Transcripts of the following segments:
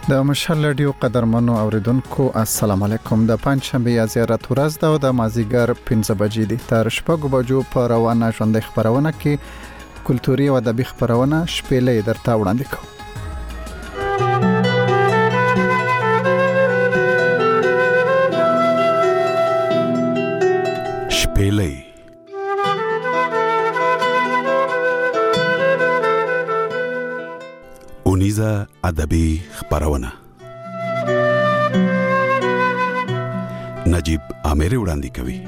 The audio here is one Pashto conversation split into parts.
د مشال رادیو قدرمنو اوریدونکو السلام علیکم. د پنځشنبه یا زیارت ورځ ده او د مازیګر 5 بجې دي. تر شپږ بجو په روانه ژوند خبرونه کې کلتوري او ادبي خبرونه شپېلې درته وړاندې کوم. شپېلې اونیزه ادبي خبرونه نجیب آمری وړاندې کوي.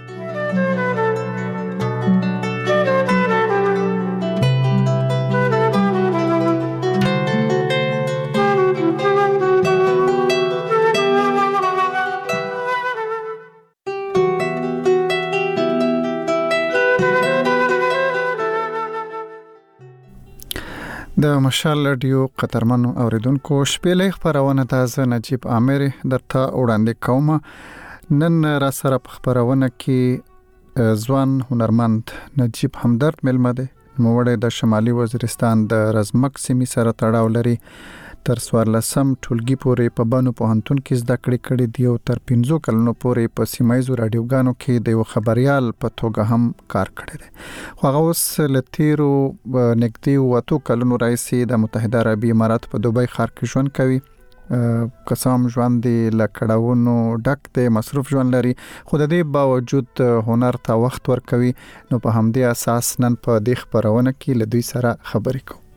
د مشال رادیو قدرمنو اوریدونکو شپېلې خبرونه تازه نجیب آمری درته وړاندې کوم. نن را سره په خبرونه کې ځوان هنرمند نجیب همدرد ملمه دی. نوموړی د شمالي وزیرستان د رزمک سیمې سره تړاو لري. تر 14 ټولګي پورې په بانو پوهنتون کې زده کړې کړې دي او تر 15 کلونو پورې په سیمایزو رادیوګانو کې د یو خبريال په توګه هم کار کړی دی. خو هغه اوس لتیرو نږدې 2 کلونو راځي د متحده عربي امارات په دوبۍ ښار کې ژوند کوي. قسم ژوند دی لکړاونو ډک دی، مصروف ژوند لري، خو د دې باوجود هنر ته وخت ورکوي. نو په همدې اساس نن په دې خبرونه کې له دوی سره خبرې کوو.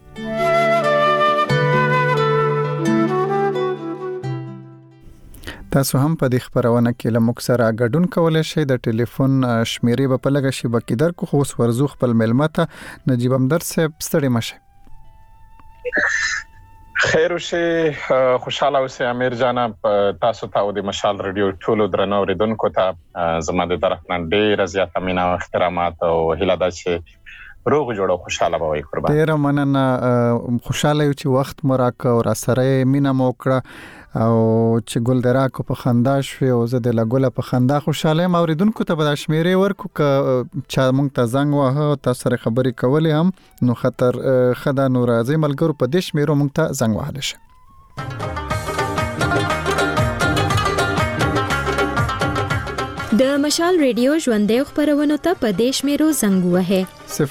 تاسو هم په دې خبرونه کې له موږ سره ګډون کولای شئ. د ټلیفون شمیرې په لګه شي بکې در کو خو ورزو خپل ملمته نجیب همدرد صاحب ستړي مشه. خیر وشه، خوشاله اوسئ امیر جان. تاسو ته د مشال رادیو ټولو درنو اوریدونکو ته زما د طرف نه ډېر زیات مینه او احترامات او هیله ده چې روغ جوړ او خوشاله به وي. قربان. ډېر مننه. خوشاله یو چې وخت مراک او را سره مینه موکړه او چې ګل دراکو په خندا شوي او زه د لګوله په خندا خوشاله یم. اوریدونکو ته به د شمیرې ورکو که چا مونږ ته زنګ وهه تاسو سره خبرې کولې هم نو خطر خدا نو راځي ملګرو په دې شمیرو مونږ ته زنګ وهلی شي. د مشال ریډیو ژوندې خبرونه ته په دې شمیرو زنګ وهه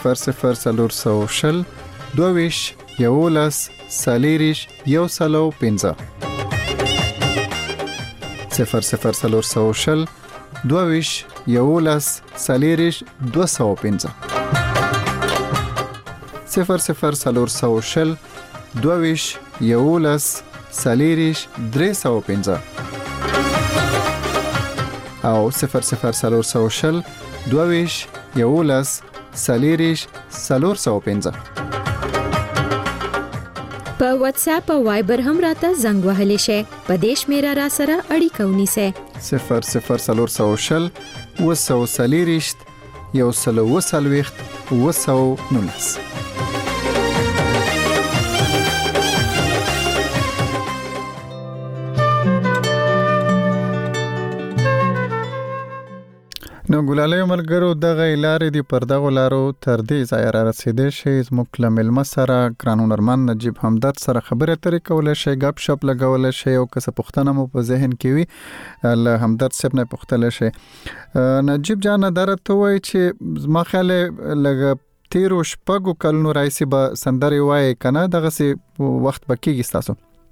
00 22 11 سالیریش 105 00 22 11 سالیریش 205 00 22 11 سالیریش 305 او 00 22 11 سالیریش 405. په واتس اپ او وایبر هم راته زنګ وهلی شي. په دې شمیره را سره اړیکه ونیسئ. 00 وسو سالیریشت 120 219. نو ګلالې ملګرو دغه لارې دی پر دغه لارو تر دې ځای را رسیدې شي. زموږ له ملمه سره ګران هنرمند نجیب همدرد سره خبرې اترې کولای شي، غپ شپ لګولای شي او که څه پوښتنه مو په ذهن کې وي له همدرد صاحب نه پوښتلی شي. نجیب جان درته وایي چې زما خیال لږ تیرو شپږو کلونو راځي به سندرې وایي که نه دغسې وخت به کېږي ستاسو؟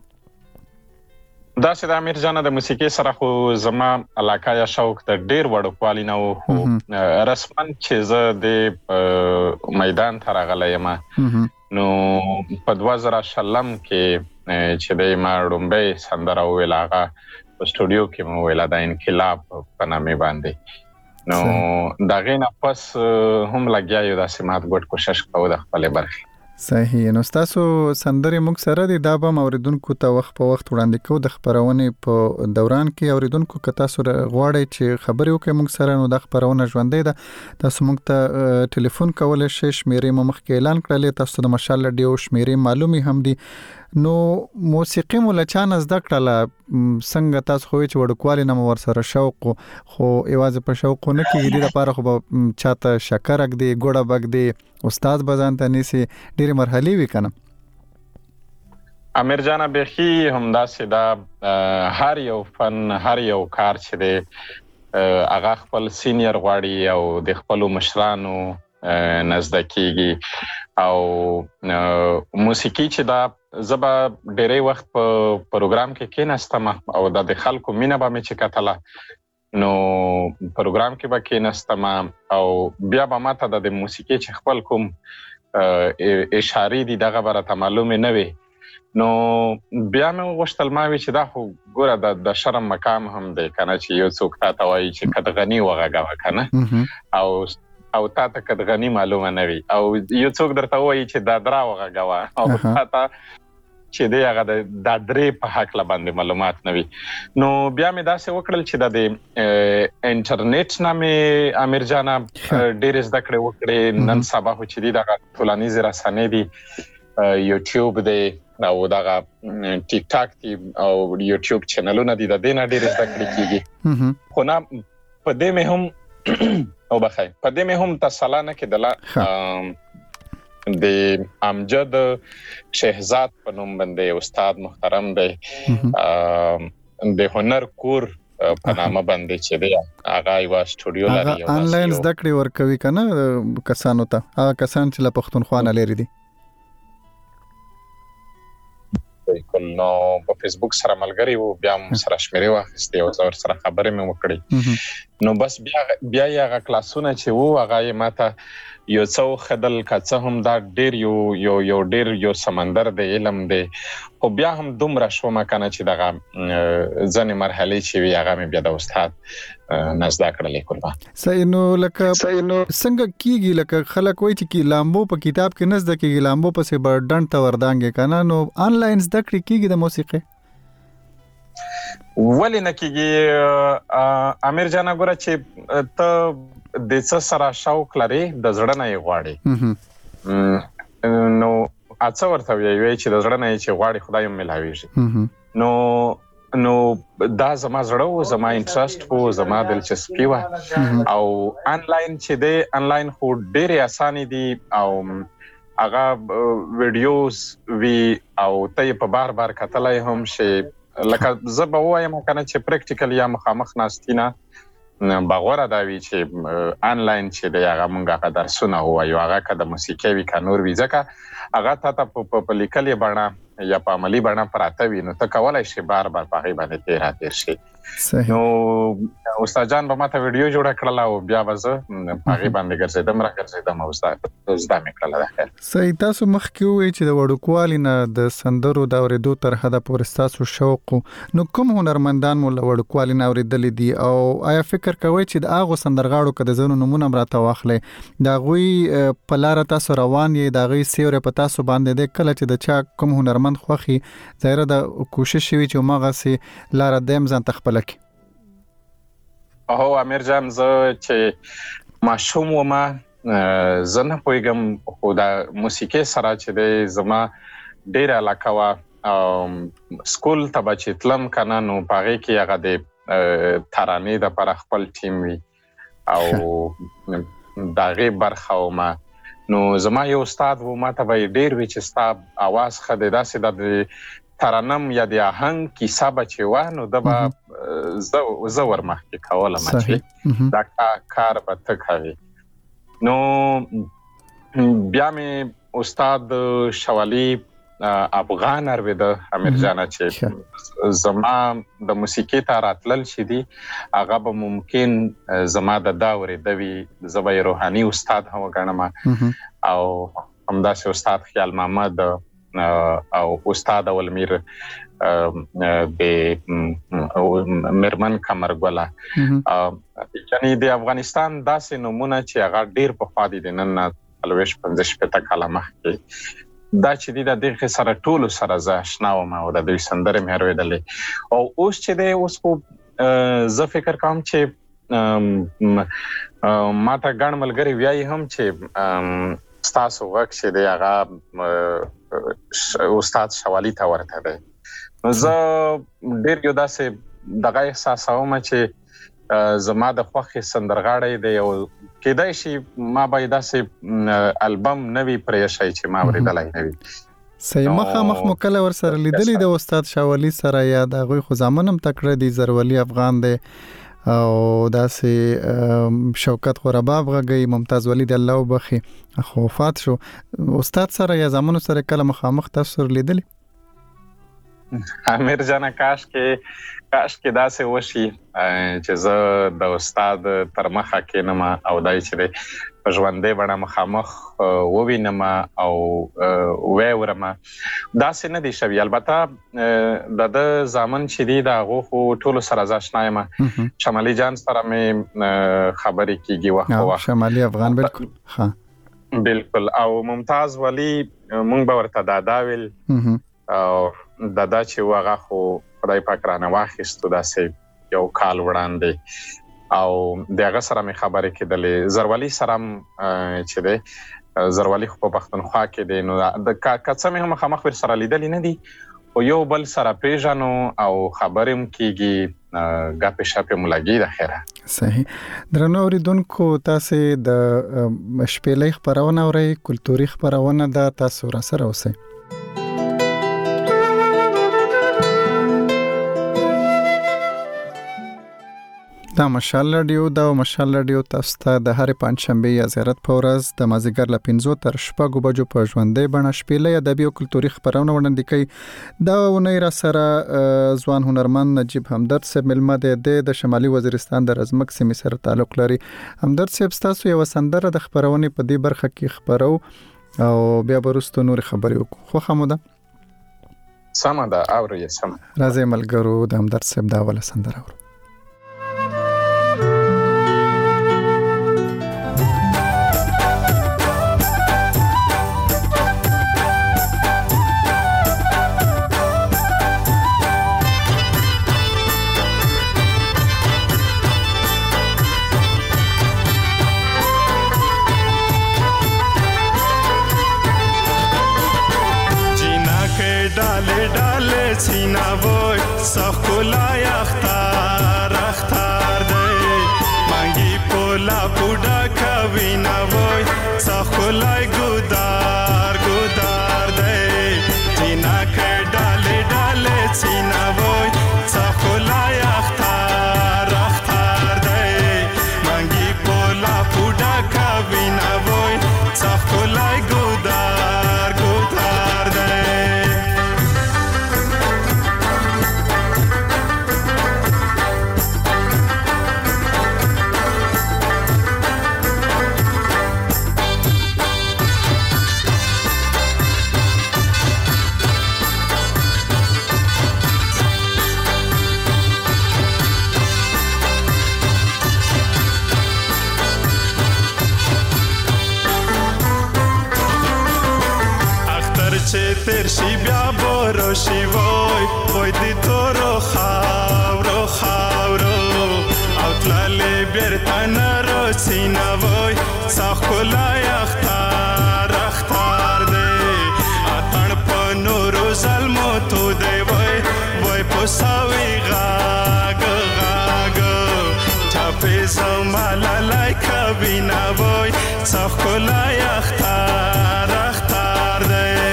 دا چې د امیر جان د موسیقي سره خو زما علاقه یا شوق ته ډېر وړوکوالی نه و، خو رسما چې زه د میدان ته راغلی یم نو په 2000 کې چې د ما ړومبۍ سندره وویله هغه په سټوډیو کې مو وویله د انقلاب په نامې باندې. نو د هغې نه پس هم لګیا یو داسې مات ګوټ کوشش کوو د خپلې برخې. صحیح. نو تاسو سندرې موږ سره دي دا به اوریدونکو ته وخت په وخت وړاندې کوو د خبرونې په دوران کې. اوریدونکو که تاسو غواړئ چې خبرې وکړئ موږ سره نو د خبرونه ژوندۍ ده. تاسو موږ ته ټلیفون کولی شئ. شمیرې مو مخکې اعلان کړلې، تاسو د مشال رادیو شمیرې معلومې هم دي. نو موسیقي مو له چا نه زده کړله؟ څنګه تاسو خو چې وړوکوالي نه مو ورسره شوق خو یوازې په شوق نه کېږي، دې لپاره خو به چاته شکر اږدي ګوړه بږدي استاد به ځان ته نیسي، ډېرې مرحلې وي که نه؟ امیر جان بخي همداسې دا هر یو فن هر یو کار چې دی هغه خپل سینیر غواړي او د خپل مشرانو نزدکیږي او موسیقي چې دا زبا ډېری وخت په پروګرام کې کېناستم او د خلکو مینه به مې چې کتله نو پروګرام کې به کېناستم او بیا به ماته د موسیقي چې خپل کوم اشارې دي دغه به راته معلومې نه وي نو بیا مې غوښتل ما وی چې دا خو ګوره د شرم مقام هم دی کنه چې یو څوک تا ته وایي چې قدغني وغږوه کنه او تا ته قدغني معلومه نه وي او یو څوک درته وایي چې دا درا وغږوه او تا ته چې دی هغه د درې په حق باندې معلومات نه وي نو بیا مې داسې وکړل چې د انټرنیټ نه مې امیر جان ډېر زده کړې وکړې نن سبا خو چې دی دغه ټولنیزې رسنۍ دي یوټیوب دی او دغه ټیک ټاک دی او یوټیوب چینلونه دي د دې نه ډېر زده کړې کیږي خو نه په دې مې هم او بخیر په دې مې هم تسلا نه کېدله د امجد شهزاد په نوم باندې استاد محترم دی د هنر کور په نامه باندې چې دی هغه یو سټوډیو لري آنلاین زده کړې ورکوي کنه کسانو ته هغه کسان چې له پښتونخوا نه لري دي بالکل نو په فیسبوک سره ملګری وو بیا هم سره شمیرې واخیستې او زور سره خبرې مې وکړې نو بس بیا هغه کلاسونه چې وو هغه ماته یو څو خدل کڅه هم دا ډیر یو سمندر د علم دی خو بیا هم دومره شوم کنه چې دغه ځنې مرحله چې وی هغه مې بیا د استاد نزدا کړلې قربان صحیح نو لکه څنګه کیږي لکه خلک وایي چې لامبو په کتاب کې نزد کېږي لامبو پسې بردن ته وردانګې کنه نو آنلاین زده کړې کیږي د موسیقي ولې نه کېږي امیر جان ګوره چې ته د څه سره شوق لري د زړه نه غواړي نو اڅه ورته وی چې د زړه نه چې غواړي خدای هم ملاوي نو دا زما زړه او زما انټرست او زما دلچسپي و او آنلاین چې دی آنلاین خو ډېر اسانه دي او هغه ویډیوز وی او ته په بار کتلای هم شي لکه زه به وایم کنه چې پریکټیکل یا مخامخ ناستینه باغوره دا وی چې آنلاین چې د هغه مونږه درسونه وایو هغه کده موسیقي وی کانور وی ځکه هغه ته په لیکلې بڼه یا په عملی بڼه پراته وي نو ته کولای شي بار په هغه باندې تیر شي نو استاد جان به ماته ویډیو جوړ کړل او بیا وځه هغه باندې ګرځیدم او زده مې کړل ده صحیح تاسو مخکې وی چې د وړوکوالي نه د سندرو د اوریدو تر حده پورې تاسو شوق نو کوم هنرمندان مو له وړوکوالي نه اوریدل دي او آیا فکر کوي چې د هغه سندرغاړو کده زونو نمونه راته واخلې دا غوي په لار تاسو روان یې دا غي سیوره په تاسو باندې د کله چې د چا کوم هنرمند خوخي ظاهر د کوشش وی چې ماغه سي لار دیم ځان تخپل کی او امیر جان زه چې ماشوم و ما زنه پویګم خو دا موسیقي سره چې د زما ډیر علاقه وا سکول ته چې تلم کنه نو پاره کې هغه د ترانې د پر خپل ټیم وی او دغه برخه و ما نو زما یو استاد و ما ته ډیر وی چې استاد आवाज خده داسې د ترانم یا د آهنګ کیسه بچي و نو دبا زور مخکې کوله مچې دا کار به ته کوي نو بیا مې استاد شوالی افغان ارویده امیر جان چې زما د موسیقي ته راتلل شي دي هغه به ممکن زما د داوري دوی زبې روحاني استاد هم غنما او همداسې استاد خیال محمد او استاد اولمیر د مرمن کمرګولا یعنی د افغانستان داسې نمونه چې هغه ډیر په خادي دي نن 15 کاله مخکې دا چې د دغه سره ټول سره زاشناوم او د دوی سندره مې هرویدلې او اوس چې د اوس په زه فکر کوم چې ماته ګڼ ملګری ویاي هم چې تاسو وخت چې د هغه استاد شوالی ته ورته دی نو زه ډیر یو داسې دغه احساسوم چې زما د خوښ سندرغاړی دی او کېدای شي ما به داسې البم نوی پرې شي چې ما ورېدلای نوی صحیح مخامخ مکله ور سره لیدلې د استاد شاولی سره یا د غوي خو زمونم تکړه دي زرولي افغان دی او داسې شوکت غرباب غږی ممتاز ولی د الله وبخي خو وفات شو استاد سره یا زمونو سره کله مخامخ تاسو لیدلې امیر جان کاش کې داسې وشي چې زه د استاد تر مخه کېنم او دای چې په ژوندې بڼه مخامخ ووینم او وورم داسې نه دي شوي. البته د زامن چې دي د هغو خو ټولو سره زه اشنا یم. شمالي جان سره مې خبرې کېږي وخت په وخت. شمالي افغان بالکل ها بالکل. او ممتاز ولی مونږ به ورته دادا ویل او دادا چې هغه خو خدای پاک رانه واخیستو داسې یو کال وړاندې او دغه سره مې خبرې کېدلې. زرولي سره چې دی زرولي خو په پښتونخوا کې دی نو د کڅه مې هم مخامخ ور سره لیدلې نه دي او یو بل سره پیژنو او خبرې هم کېږي ګپې شپې مو لګي د خیره. صحیح درنو اوریدونکو تاسو د شپېلې خبرونه اورئ کلتوري خبرونه ده تاسو را سره اوسئ. دا مشال رادیو تاسو ته د هر پنځشنبه یا زیارت په ورځ د مازیګر ل 5 تر 6 بجو په ژوندې بڼه شپېلې ادبي او کلتوري خبرونه وړاندې کوي. دا ونې را سره ځوان هنرمند نجیب همدرد صاحب ملمه د شمالي وزیرستان د رزمک سیمې سره تعلق لري. همدرد صاحب تاسو یو سندره د خبرونه په دې برخه کې خبرو او بیا ورستو نور خبرې وکړو. خو خموده سم ده اوري سم راځي ملګرو د همدرد صاحب دا ولا سندره اورو. سینا وای سخولای اختار دی مانگی پولا پودا کوینا وای سخولای گودار دی جینا که ڈاله سینا وای سخولای اختار دی مانگی پولا پودا کوینا وای سخولای گودار دی. تر شي بیا بورو شي وای دی تو رو خاورو او تللی بیرتن رو سینا وای ساخولای اختار دی اتن پا نورو ظلمو تو دی وای پساوی غاگ چاپی زمالا لای کبینا وای ساخولای اختار دی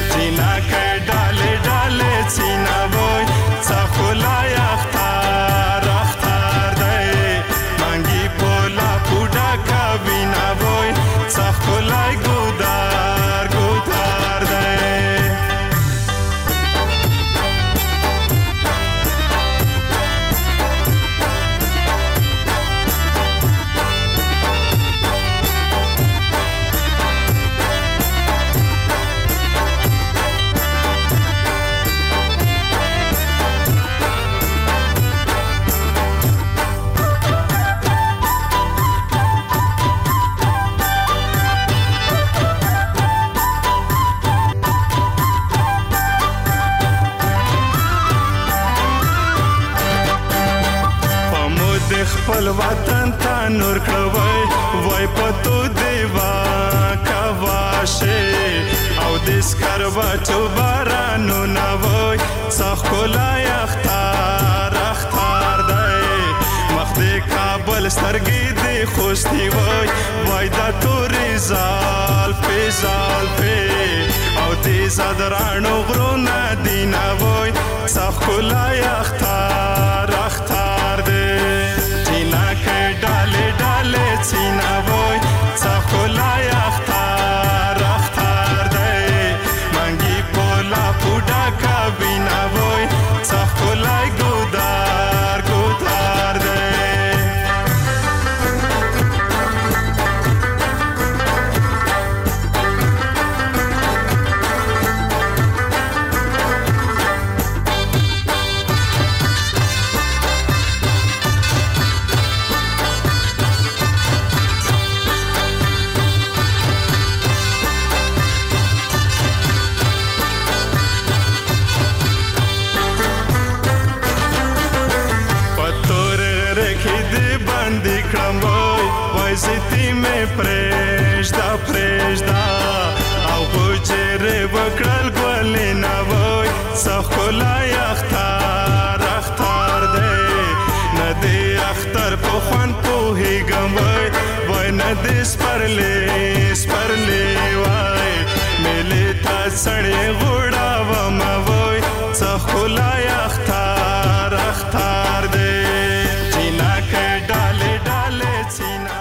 سینا وای سخولای اختار دی مانگی پولا پودا کبینا وای سخولای گودار دی. خپل وطن ته نور کړوي وای پتو دیوا کواشه او د سکربټو بارانو نه وای سخولای اختار دی مخ د کابل بل سترګې دې خوستي وای وای دا تورې زلفې او دې زدرانو غرونه دینا وای څخلای اختار دې چینا کې ډاله چینا وای څخلای اختار دې منګي پولا پوډا کا بینا وای څخلای ګودار دې زیتی می پرېږدا او بوجره وکړل ګولې نه وای څخلای اختار دې نه دې اختر په خوان پوهېږم وای نه دې سپرلې وای ملي تا سړې غوړاوم وای څخلای اختار دې چینا کې ډاله چینا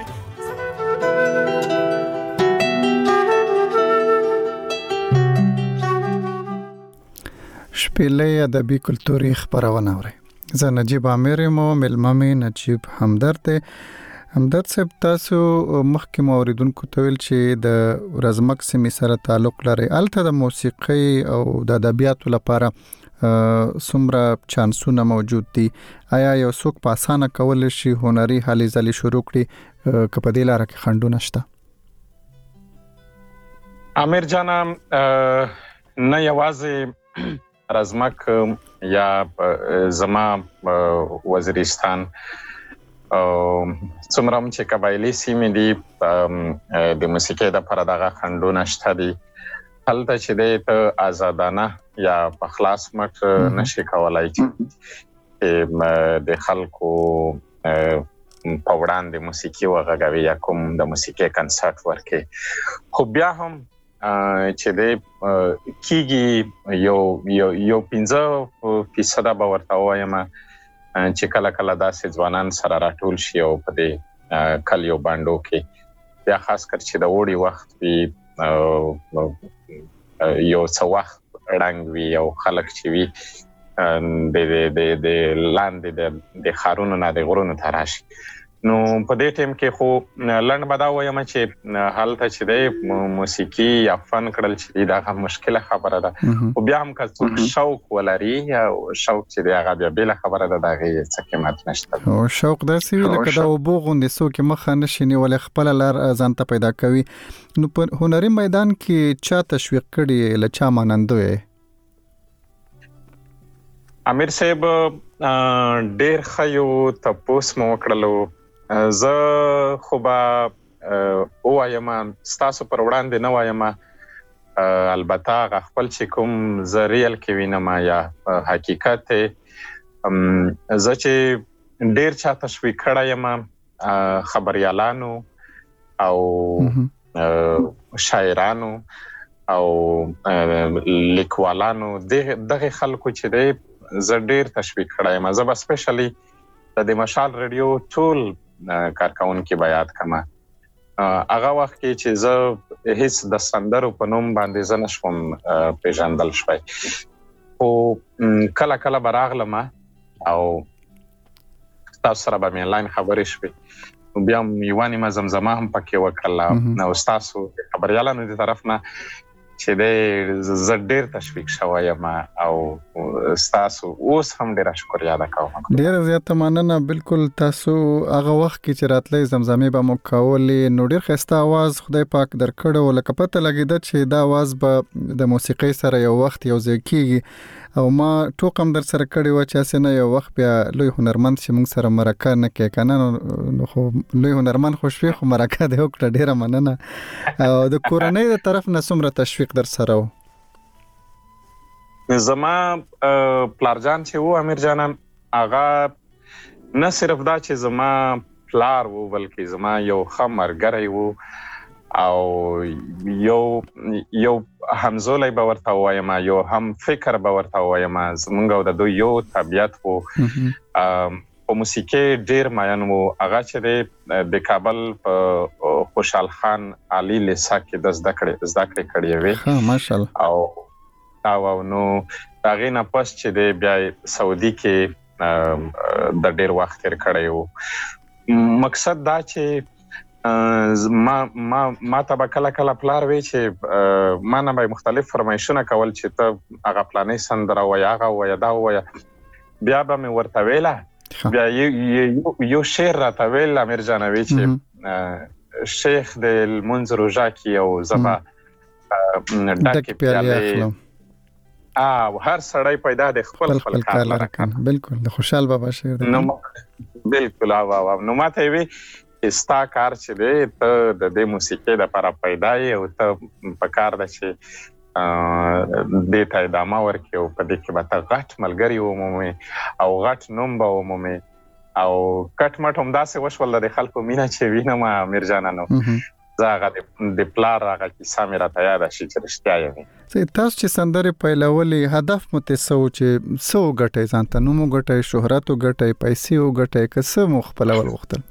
شپېلې ادبي کلتوري خبرونه اوري. زه نجیب عامر مو ملممه نجیب همدرد صاحب تاسو مخکې موریدونکو ته ویل چې د رزمک سیمې سره تعلق لري. الته د موسیقي او د ادبیاتو لپاره څومره چانسونه موجود دي؟ آیا یو څوک په اسانه کول شي هنري هلې ځلې شروع کړي که په دې لاره کې خنډونه شته؟ امیر جانا نه یوازې رزمک یا زما وزیرستان څومره چې قبایلی سیمې دي د موسیقۍ لپاره دغه خنډونه شته دي. هلته چې ته آزادانه یا په خلاص مټ نشي کولای چې د خلکو په وړاندې موسیقي وغږوي یا کوم د موسیقۍ کنسرت ورکړي. خو بیا هم چې د کیږي یو 15% به ورته وایم چې کله داسې ځوانان سره راټول شي او په دې کلیو باندو کې بیا خاص کر چې د اوړي وخت وي یو څه وخت رنګ وي او خلک چې وي د لاندې د خارونو نه د غرونو ته راشي. نو په دې ټیم کې خو لنډ بدا وایم چې حالت چې د موسیقي یا فن کړل چې دا مشکله خبره ده. او بیا هم که څوک شوق ولري او شوق چې دا بیا بل خبره ده دغه څه قیمت نشته. او شوق داسې لکه دا وبو غوندې څوک مخه نشي ولې خپل لار ځان ته پیدا کوي. نو په هنري میدان کې چا تشویق کړي لچا مانندوي؟ امیر صاحب ډېر خيو تاسو مو وکړلو. زه خو به وایم ستاسو پر وړاندې نه وایم، البته خپل چې کوم زریل کې وینم یا حقیقت زه چې ډېر چا تشویق کړم خبريالانو او شاعرانو او لیکوالانو دغه خلکو چې زه ډېر تشویق کړم. زه به سپیشلی د مشال رادیو ټول کارکونکو بیات کما هغه وخت کې چې زه هیڅ د سندرو په نوم باندې زه نشم پیژندل شوی. او کله براغلم او تاسو سره به آنلاین خبرې شوي. بیا یوانی ما زمزمه هم پکې وکړه. نو تاسو خبريالانو دي طرف نه چې زه ډېر تشویق شوم او تاسو اوس هم ډېر شکریا ادا کوم. ډېر زیاته مننه. بالکل تاسو هغه وخت کې چې راتلې زمزمه به مو کولې نو ډېر ښایسته आवाज خدای پاک درکړو. لکه پته لګیده چې دا आवाज به د موسیقۍ سره یو وخت یو ځای کیږي او ما ټوکم در سره کړی و چې اسنه یو وخت بیا لوی هنرمند چې موږ سره مرکه نه کې کنه نو خو لوی هنرمند خوشوي خو مرکه دی وکړه. ډیره مننه. او د کورنۍ د طرف نه څومره تشویق در سره و؟ زما پلارجان چې و امیر جانم هغه نه صرف دا چې زما پلار وو بلکې زما یو خمرګری وو او یو همزولای به ورته وایم یو هم فکر به ورته وایم زمونږ د دوی یو طبيعت وو په موسیقي ډیر ماین وو هغه چې د کابل په خوشحال خان علي لیسا کې د زده کړې کړې وي ماشاءالله او نو هغه نه پس چې د بیا سعودي کې د ډیر وخت تیر کړی وو مقصد دا چې ما ته کله پلار وی چې ما نه به مختلف فرمایشونه کول چې ته هغه پلانې سندره وای هغه وای دا وای بیا به مې ورته ویله بیا یو شعر راته ویل امیر جانوي چې شیخ د المنذ روزا کې او زبا ډکه پیاله او هر سړی پیدا د خپل کار لره کنه بالکل د خوشحال بابا شعر دی نو بالکل او نو ماته وی استا کار چې دی ته د دې موسیقي د لپاره پیدا یې او ته په کار د چې د ته ادامه ورکې او په دې کې به ته غټ ملګری ومومې او غټ نوم به ومومې او کټ مټ هم داسې وشول د خلکو مینه چې وینم امیر جانانو زاغه د پلار هغه کیسه مې راته یاد شي چې رښتیا یې تاسو چې سندرې پیلولې هدف مو ته چې څو ګټې ځان ته نوم ګټې شهرت ګټې پیسې ګټې کسه مو خپل ول وختل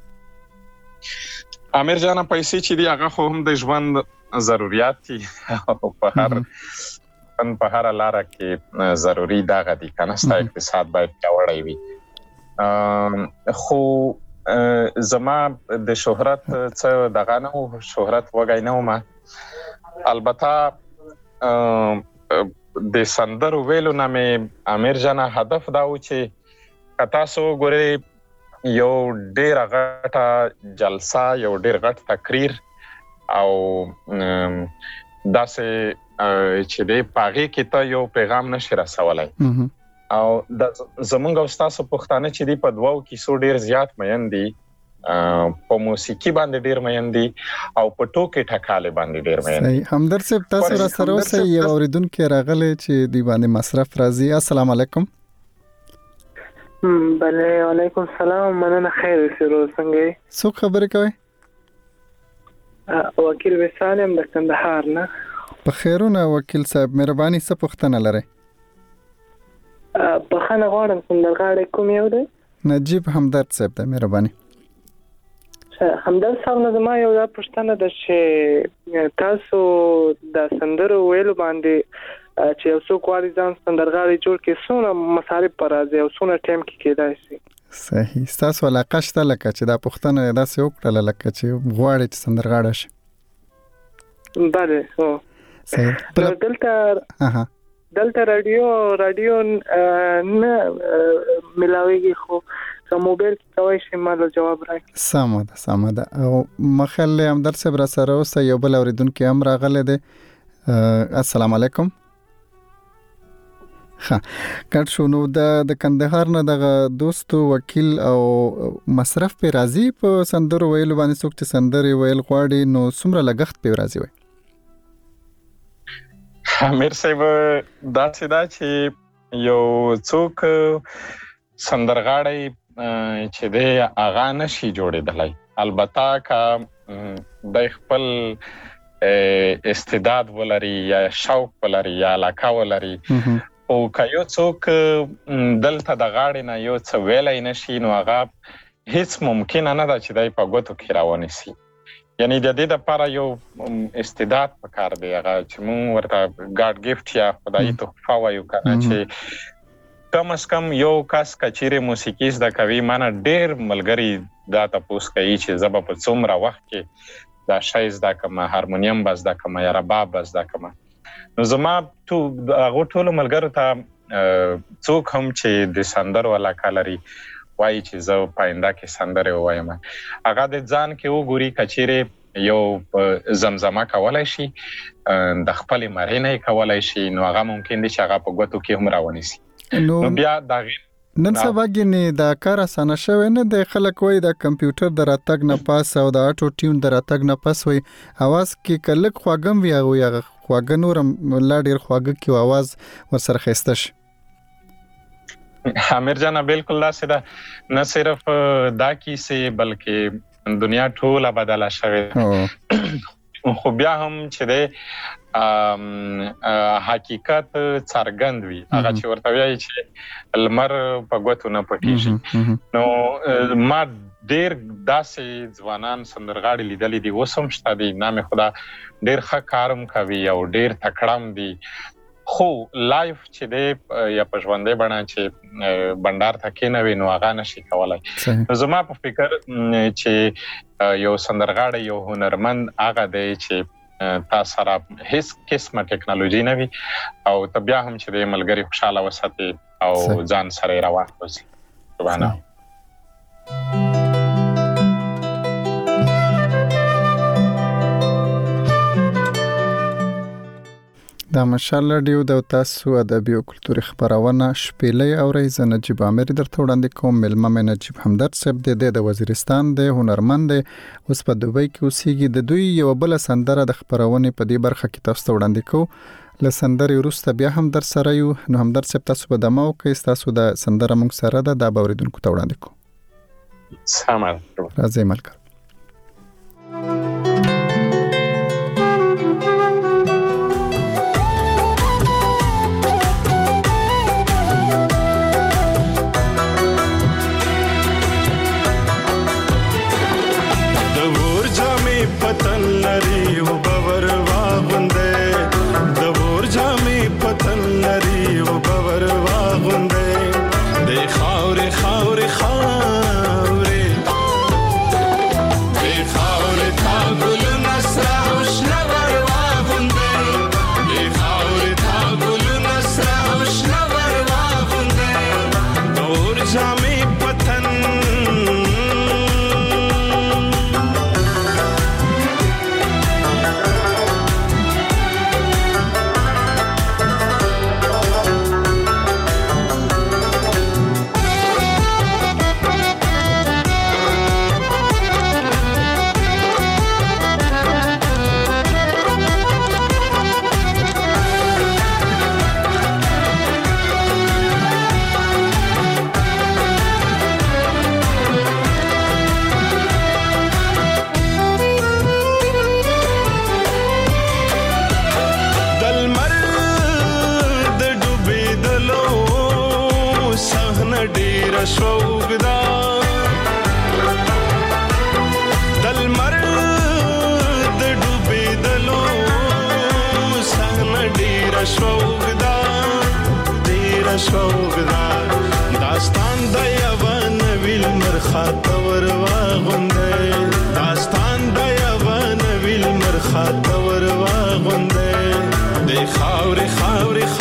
امیر جان پیسې چې دی هغه خو هم د ژوند ضرورت دي او په هر لار کې ضروری دغه دي کنه ست اقتصاد باید پیاوړی وي خو زما د شهرت څه دغه نه شهرت وګای نه ما البته د سندرو ویلو نامې امیر جان هدف دا و چې تاسو ګوري یو ډیر غټه جلسه یو ډیر غټ تقریر او داسې چې د پاغي کې ته یو پیغام نشي رسولای او د زمونږ استاد پښتانه چې دی په دواو کې سو ډیر زیات مین دي په موسیقي باندې ډیر مین دي او په ټوکې ټکاله باندې ډیر مین دي همدر صاحب تاسو را سره اوسئ یو اوریدونکو راغلی چې دی باندې مصرف راځي السلام علیکم بله علیکم السلام مننه خیر سره څنګه څو خبرې کوي وکیل وسالم د کندهار نه په خیرونه وکیل صاحب مهرباني څه پوښتنه لرئ په خانه غواړم سندرغاړی کوم یو دی نجیب همدرد صاحب دی مهرباني همدرد صاحب نه زما یو پوښتنه ده چې تاسو د سندرو ویلو باندې چې یو څوک غواړي ځان سندرغاړی جوړ کړي څونه مصارف پر راځي او څونه ټایم کې کېدای شي صحیح تاسو علاقه شته لکه چې دا پوښتنه داسې وکړه لکه چې غواړي چې سندرغاړی شي بله هو صحیح دلته رادیو نه ملاويږي خو کوم موبایل کې کوي چې مال جواب راکړي سم ده او مخله همدر صاحب را سره اوس یو بل اوریدونکو هم راغله ده السلام علیکم کټ شو نو د کندهار نه د دوستو وکیل او مصرف په راضي په سندرو ویل باندې څوک چې سندري ویل غواړي نو څومره لګښت په راضي وي امیر صاحب دا چې یو څوک سندرغاړی چې دی هغه نشي جوړېدلی البته که د خپل استعداد ولري یا شوق ولري یا علاقه ولري او که یو څوک دلته د غاړې نه یو څه ویلی نشي نو هغه هیڅ ممکنه نه ده چې دی په ګوتو کې راونیسي یعنی د دې لپاره یو استعداد پکار دی هغه چې مونږ ورته ګاډ گیفت یا خدای تحفه وایو کنه چې کم از کم یو کس کچېره موسیقي زده کوي مانه ډیر ملګری دا تاسو کوي چې زب په څومره وخت کې دا شای زده کوم هارمونیم بس زده کوم یا رباب بس زده کوم نو زما هغه ټول ملګرو ته څوک هم چې د سندرو علاقه لري وایي چې زه پاینده کې سندره وایم هغه د ځان کې وګوري کچېره یو زمزمه کولای شي د خپل مرینه کولای شي نو هغه ممکن دي چې هغه په ګوتو کې هم راونیسي نو بیا دا نن سبا کې دا کار اسانه شوی نه د خلک وای د کمپیوټر د راتګ نه پاس او د اټو ټیون د راتګ نه پاس وای اواز کې کلک خواګم وی هغه خواګ نورم لا ډیر خواګ کې اواز ورسره خسته شي امیر جان بالکل دا سره نه صرف دا کیسه بلکې دنیا ټوله بدله شوه خو بیا هم چې د حقیقت څرګند وي هغه چې ورته وایي چې لمر په ګوتو نه پټیږي نو ما ډیر داسې ځوانان سندرغاړي لیدلې دي اوس هم شته دي نام خدا ډیر ښه کارم کوي او ډیر تکړم دي خو لایف چې دی یا په ژوندۍ بڼه چې بندر ته کېنوي نو هغه نشي کولای نو زما په فکر چې یو سندرغاړی یو هنرمند هغه دی چې تاسو سره هیڅ قسمه ټیکنالوژي نه وي او بیا هم چې د ملګری خوشاله وساتي او ځان سره روان وي سبحانه دا مشال رادیو د تاسو ادبي او کلتوري خبرونه شپېلې اوري ز نجيب عامر درته وړاندې کوم ملما مې نجيب همدرد صاحب د وزیرستان د هنرمند اوس په دوبۍ کې اوسېږي د دوی یو بل سندره د خبرونه په دې برخه کې تاسو وړاندې کو لسندري وروسته بیا هم در سره یو نو همدرد صاحب تاسو په دمو کې تاسو د سندره مونږ سره د باوریدونکو ته وړاندې کو سلام راځي ملګر पतन लरी वो बवर वागुंदे दबोर जामी पतन लरी वो बवर वागुंदे दे खावरे खावरे खावरे दे खावरे था गुल नसरा उष्णवर वागुंदे दे खावरे था गुल नसरा उष्णवर वागुंदे दबोर जामी पतन شوقدا دل مرد ډوبې دلو سن ډیر شوقدا داستان د یوان ویل مرخات ور واغوندې داستان د یوان ویل مرخات ور واغوندې د خاورې خاورې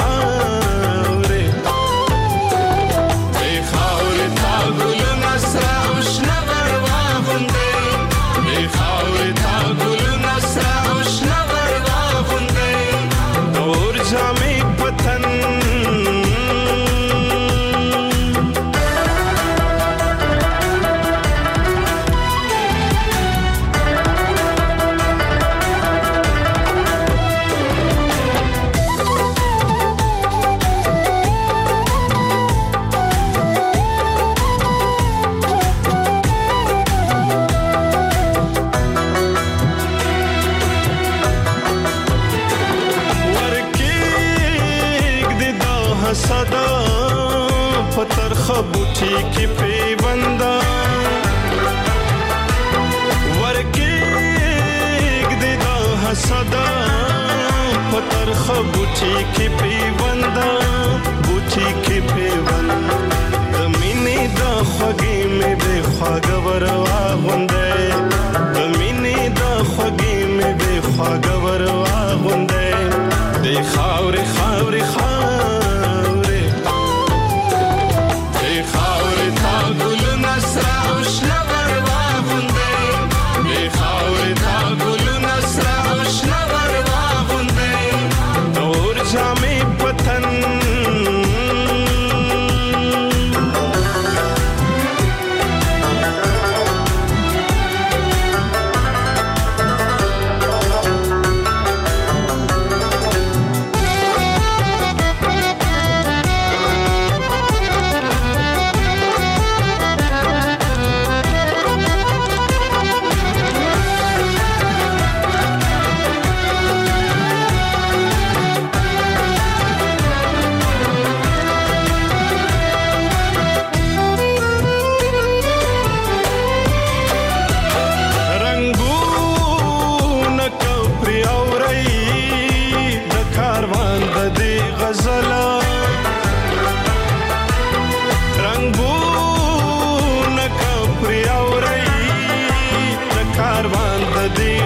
صدا پتر خبوٹی کی پیوندا ورکیگ دیدا حسدا پتر خبوٹی کی پیوندا بوٹی کی پیوندا دمینی دا خوگی میں بے خواگور واغوندے دمینی دا خوگی میں بے خواگور واغوندے دے خاوری خاوری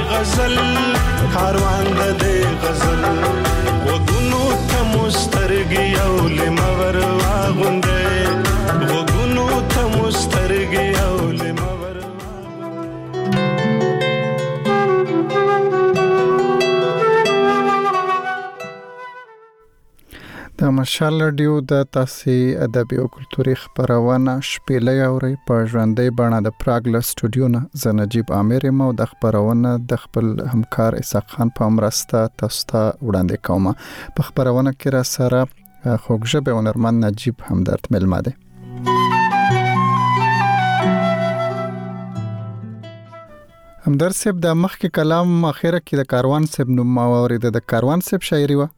غزل کاروان د غزل وګونو ته مسترګي او لمور واغوندې وګونو ته مسترګي او لمور د مشال رادیو د تاسو ادبي او کلتوري خبرونه شپېلې اوري په ژوندۍ بڼه د پراګ له سټوډیو نه ز نجيب عامر مو د خبرونه د خپل همکار اسحاق خان په مرسته تاسو ته وړاندې کوم. په خبرونه کې را سره خوږژبه هنرمند نجيب همدرد ملما ده. همدرد صاحب د مخکې کلام اخیره کې د کاروان صاحب نوم اورید. د کاروان صاحب شاعري و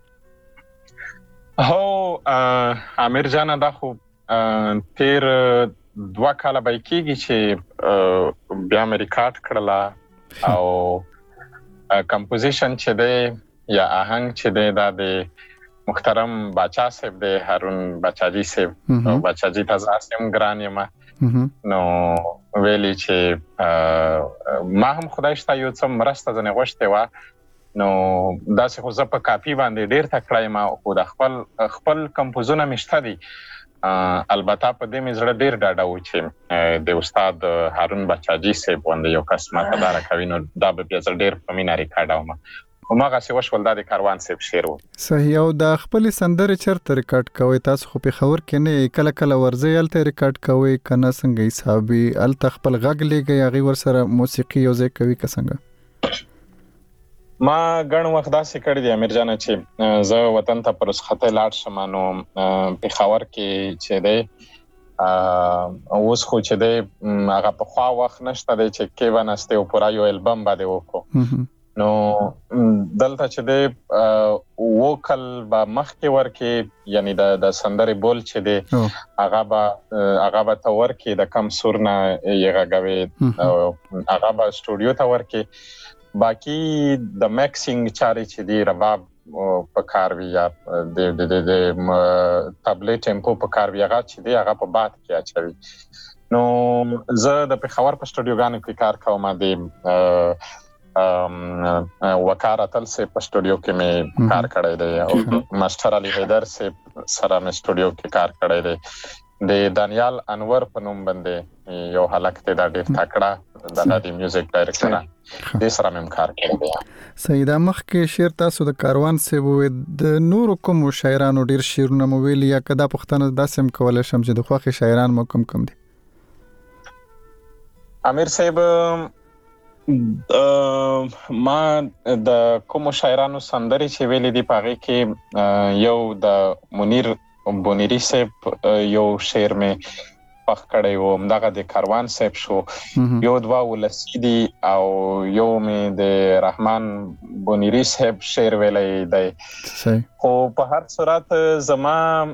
هو امیر جان دا خو تیر 2 کاله به کېږي چې بیا مې ریکارډ کړله او کمپوزیشن چې دی یا آهنګ چې دی دا د محترم باچا صاحب دی هارون باچاجي صاحب او باچاجي تاسو هم ګران یم نو ویلي چې ما هم خدای شته یو څه مرسته ځنه غوښته و نو دا څه خو زه په کاپی باندې ډیر تکړه ما خو د خپل کمپوزونه مشته دي البته په دې مې زړه ډیر ډاډه و چې د استاد هارون باچاجي صاحب باندې یو قسمه تدارک کوي نو دا به بیا ډیر په مینا ریکارډ او ما غاسي وشول د کاروان صاحب شعر و صحیح. او د خپل سندره چرته ریکارډ کوي تاسو خو په خبر کې نه کله کله ورځي الته ریکارډ کوي کنه څنګه حسابي الته خپل غږ لګي هغه ور سره موسیقي یو ځای کوي څنګه ما ګڼ وخت داسې کړی دی امیر جان چې زه وطن ته پر رخصتۍ لاړ شم نو پېښور کې چې دی اوس خو چې دی هغه په خوا وخت نشته دی چې کې ونسته او پورا یو البم باندې وکړو نو دلته چې دی وکل با مخ کې ورکه یعنی د سندري بول چې دی هغه به تور کې د کم سورنا یغه غوي هغه به سټوډیو ته ورکه باقی د میکسینګ چاري چې دی رباب په کار وی یا د تابلیټ ټیمپو په کار وی هغه چې دی هغه په باد کې اچوي نو زه د پېښور په سټوډیوګانو کې کار کوم د وقار اتل سے په سټوډیو کې مې کار کړی دی او ماستر علي حیدر سے سره مې سټوډیو کې کار کړی دی د دانیال انور په نوم باندې یو هلک ته د ډیر تکړه د میوزیک ډایرکټر د سره مې کار کړی دی. سیدا مخ کې شعر تاسو د کاروان سے وې د نور کوم شاعرانو ډیر شعرونه مو ویل یا کدا پښتنه داسم کولای شم چې د خوخي شاعران مو کم دي. امیر صاحب ما د کوم شاعرانو سندري چې ویلې دي پاره کې یو د منیر بونيري صاحب یو شعر مې پخ کړی و همدغه د کاروان صاحب شو یو دوا ولسیدي او یو مې د رحمان بونيري صاحب شعر ویلې دی خو په هر صورت زما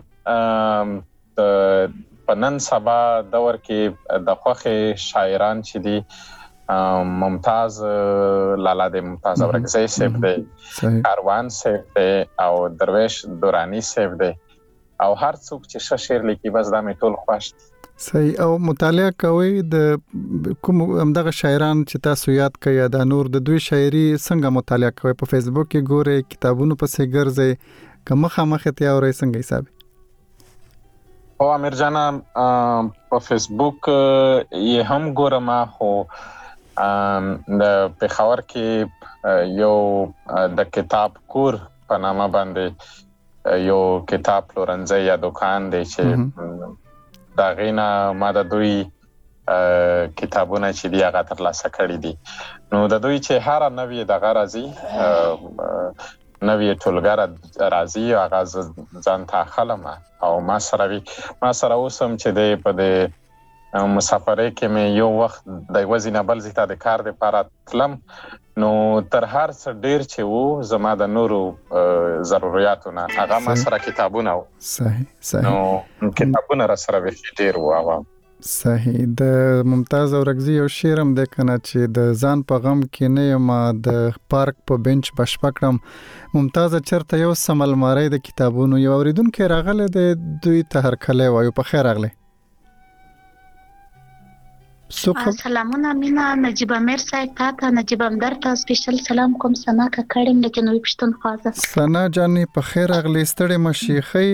پنن سبا دور کې د خوخه شاعران چې دي ممتاز لالا د ممتاز اورګزی صاحب دی کاروان صاحب دی او درویش دورانی صاحب دی او هر څوک چې شعر لیکي بس دا مې ټول خوښ دي. صحیح. او مطالعه کوي د کوم همدغه شاعران چې تاسو یاد کړئ د نور د دوی شاعري څنګه مطالعه کوي په فیسبوک کې ګوري کتابونو پسې ګرځي کومه خامخه تیارې څنګه حساب او امیر جان په فیسبوک یې هم ګورم خو د پېښور کې یو د کتاب کور په نامه باندې یو کتاب پلورنځي یا دکان دی چې دا غینا ما د دوی کتابونه چې دی هغه ترلاسه کړی دي نو د دوی چې هر نوې د غرضی نوې ټولګار راځي هغه ځان ته خلم او ما سره اوسم چې دی په د مسافرې کې مې یو وخت د وزینه بل زیاته د کار لپاره تلم نو تر هر څه ډیر چې وو زما د نورو ضرورتونه هغه ما سره کتابونه صحیح نو کتابونه را سره وی ډیر وو صحیح. د ممتاز اورګزی یو شعرم د کنه چې د ځان په غم کې نه ما د پارک په بنچ بشپکړم ممتاز چرته یو سمل مارای د کتابونو یو اوریدونکو راغله د دوی ته هر کله وایو په خیر راغله سلامونه مینا نجیب امیر صاحب ته نجیب امدر ته سپیشل سلام کوم سنا کړم د جنوبي پښتونخوا ځه سنا جانې په خیر اغلی ستړي مشيخي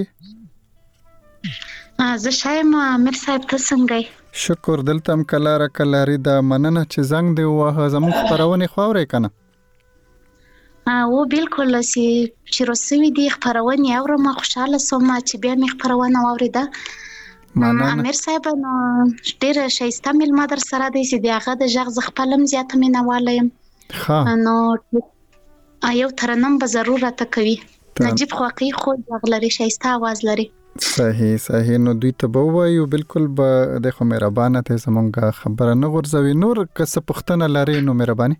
زه شایم امیر صاحب ته څنګه شکر دلته م کلاری د مننه چې زنګ دی واه زموږ خبرونه خوري کنه او بالکل چې روسوي دی خبرونه اورم خوشاله سوم چې بیا می خبرونه اوریده امیر صاحب نو ډیر شایسته مل مدر سره دی چې دغه د ژغ خپلم زیاته مینواله يم نو یو ترنم به ضرورت کوي نجیب خواقی خو غلری شایسته आवाज لري صحیح نو دوی ته به وایو بالکل به د خو مهربانه ته زمونږه خبره نه غورځوي نور کس پښتنه لري نو مهرباني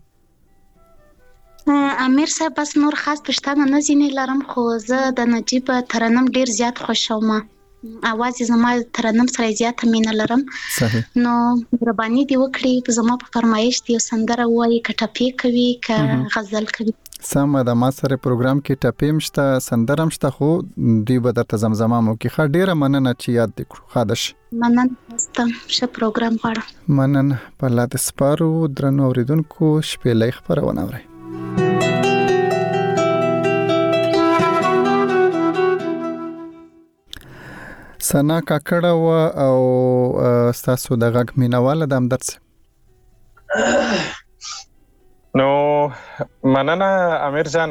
امیر صاحب بس نور خاص پښتنه نه زینې لرم خو زه د نجیب ترنم ډیر زیات خوشوم اواز زما ترنم سره زیات مینه لرم صحیح نو مهرباني دی وکړي زما په فرمایش دی سندره وایي کټپی کوي ک غزل کوي سم د ما سره پروګرام کې ټپیم شته سندرم شته خو دی به درته زمزمه مو کې خا ډیره مننه چې یاد دکړو خادش مننه ست ش پروګرام غواړم مننه په لاته سپارو درنو اوریدونکو شپې لای خبرونه اوري سنا کاکړه و او تاسو د غږ مینواله د همدرد نو مننه امیر جان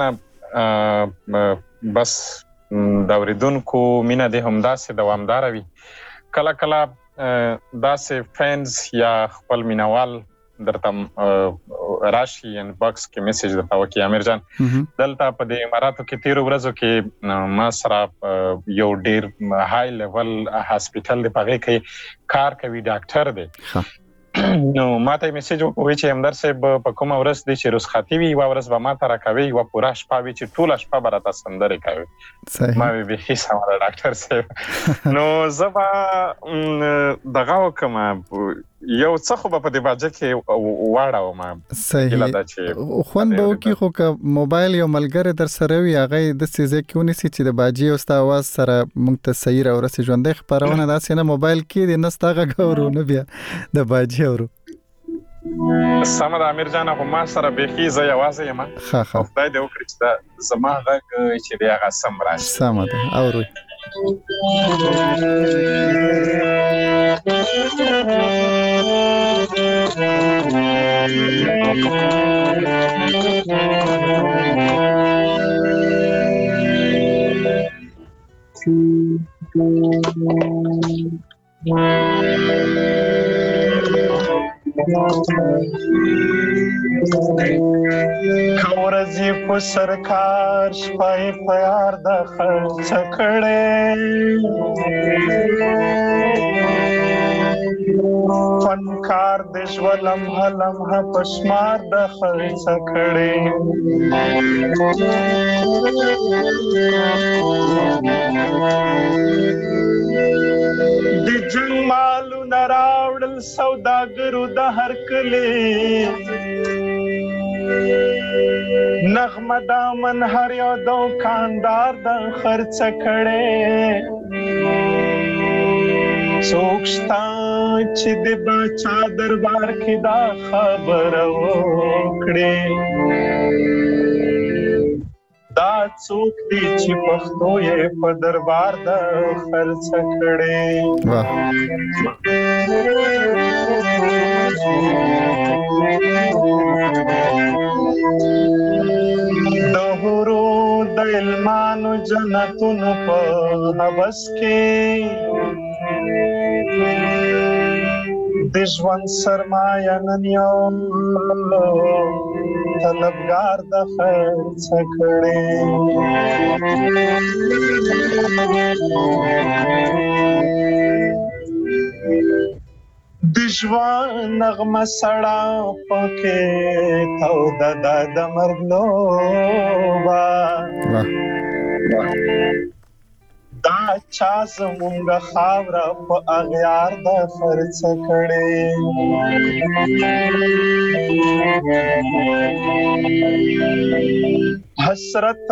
بس د اوریدونکو مینه د همداسې دوامدار وي کله کله داسې فینز یا خپل مینوال درته راشي ان باکس کې میسج درته وکي امیر جان دلته په د اماراتو کې 13 ورځو کې ما سره یو ډیر های لیول هاسپټل دی پغې کې کار کوي ډاکټر دی نو ماته میسج وکوي چې همدر صاحب په کومه ورځ دی چې رخصتي وي او ورځ به ما ته راکوي او پوره شپه وي چې ټول شپه براته سندره کوي ما به هیڅ سره ډاکټر صاحب نو زبا دغه کوم یو څه خو په دې باجه کې واړاو ما صحیح خوان به کې خو ک موبایل یو ملګری در سره وي هغه د سیزه کې ونیسي چې د باجی او ستا आवाज سره مونږ ته صحیح را ورسې ژوندې خبرونه داسې نه موبایل کې د نستاغه غورو نه بیا د باجی اورو سم د امیر جان خو ما سره بخي زه یوازې یم خدای دې وکړي چې زما غږ چې دی هغه سم راشي سم ده اورو کورزی په سرکار شپای پیار د خرڅ کړي فنکار د ژولم هلم پشمار د خرڅ کړي د جنگ مالو نراوړل سوداګرو د هر کلی نغمه دامن هر یو دوکاندار د خرڅ کړي څوک شته چې د باچا دربار کې دا خبر وکړي دا څوک دی چې پښتو یې په دربار د خرڅ کړي د هورو د علمانو جنتونو په هوس کې د ژوند سرمایه نن یو طلبګار د خرڅ کړي د ژوند نغمه سړه پکې تو د مرګ لوبه دا چا زمونږ خاوره په اغیار د خرڅ کړي حسرت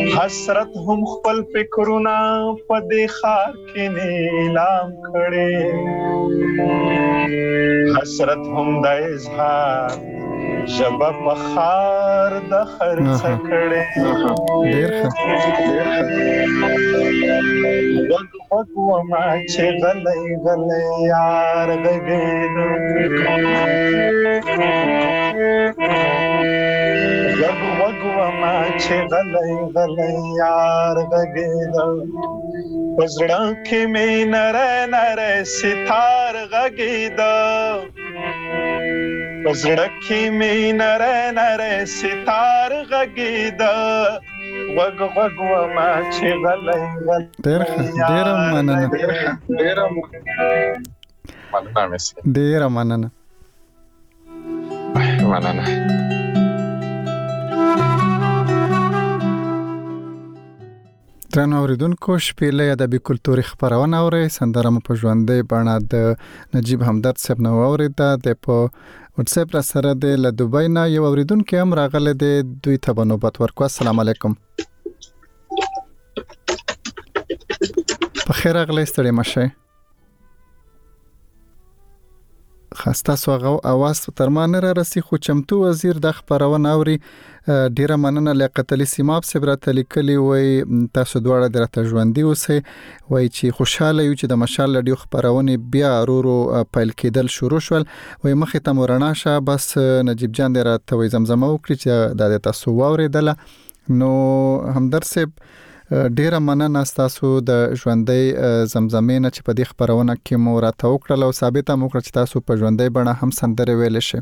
حسرت هم خپل فکرونه په دې خار کې نیلام کړي حسرت هم د اظهار ژبه په خار د خرڅ کړي ډېر ښه وګ وما چې غلې غلې یار غږېدو وګ وما چې غلې غلې یار غږېدو پزړه کې مې نره نره ستار غږېدو پزړه کې مې نره نره ستار غږېدو وګ وما چې غلې غلې ډېر مننه ډېر مننه درنو اوریدونکو شپېلې ادبي کلتوري خبرونه اوري سندره مو په ژوندۍ بڼه د نجیب همدرد صاحب نو اوریدا د په واتس اپ را سره د دوبۍ نه یو اوریدونکو هم راغله د دوی ته نوبت ورکو السلام علیکم په خیر اغلی ستړي مشه خاسته سوغه اواز تر ما نه راسي خو چمتو وزیر د خبرونه اوري ډیره مننه لیاقت علي سیماب صبرت لیکلي وای تاسو دواړه درته ژوندۍ اوسئ وای چې خوشاله یو چې د مشال لډیو خبرونه بیا ورو پیل کېدل شروع شول وای مخې ته مورنا شه بس نجیب جان درته وای زمزمه وکړي چې د تاسو واوریدله نو همدرد صاحب ډیره مننه تاسو د ژوندۍ زمزمې نه چې په دې خبرونه کې مو راته وکړل او ثابته مو کړ چې تاسو په ژوندۍ بڼه هم سندره ویل شي